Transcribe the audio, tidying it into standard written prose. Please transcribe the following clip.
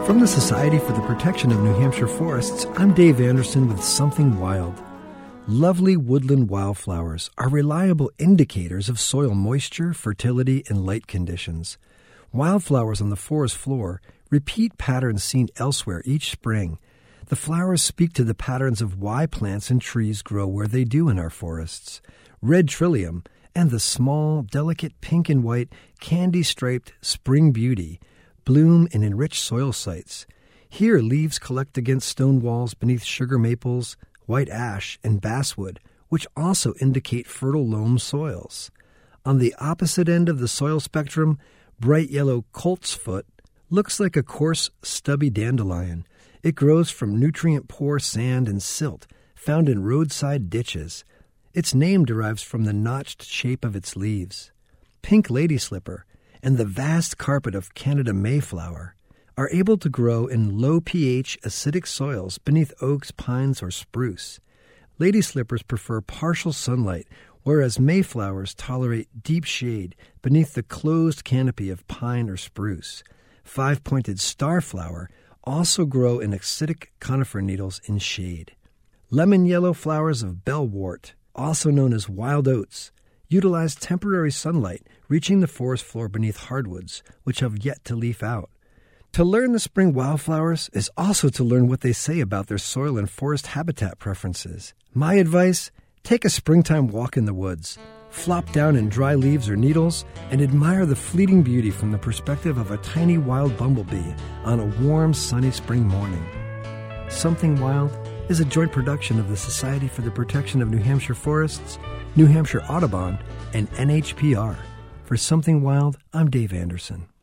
From the Society for the Protection of New Hampshire Forests, I'm Dave Anderson with Something Wild. Lovely woodland wildflowers are reliable indicators of soil moisture, fertility, and light conditions. Wildflowers on the forest floor repeat patterns seen elsewhere each spring. The flowers speak to the patterns of why plants and trees grow where they do in our forests. Red trillium and the small, delicate pink and white, candy-striped spring beauty bloom in enriched soil sites. Here, leaves collect against stone walls beneath sugar maples, white ash, and basswood, which also indicate fertile loam soils. On the opposite end of the soil spectrum, bright yellow coltsfoot looks like a coarse, stubby dandelion. It grows from nutrient-poor sand and silt found in roadside ditches. Its name derives from the notched shape of its leaves. Pink ladyslipper and the vast carpet of Canada mayflower are able to grow in low pH acidic soils beneath oaks, pines, or spruce. Ladyslippers prefer partial sunlight, whereas mayflowers tolerate deep shade beneath the closed canopy of pine or spruce. Five-pointed starflower also grow in acidic conifer needles in shade. Lemon yellow flowers of bellwort, also known as wild oats, utilize temporary sunlight reaching the forest floor beneath hardwoods, which have yet to leaf out. To learn the spring wildflowers is also to learn what they say about their soil and forest habitat preferences. My advice, take a springtime walk in the woods. Flop down in dry leaves or needles and admire the fleeting beauty from the perspective of a tiny wild bumblebee on a warm, sunny spring morning. Something Wild is a joint production of the Society for the Protection of New Hampshire Forests, New Hampshire Audubon, and NHPR. For Something Wild, I'm Dave Anderson.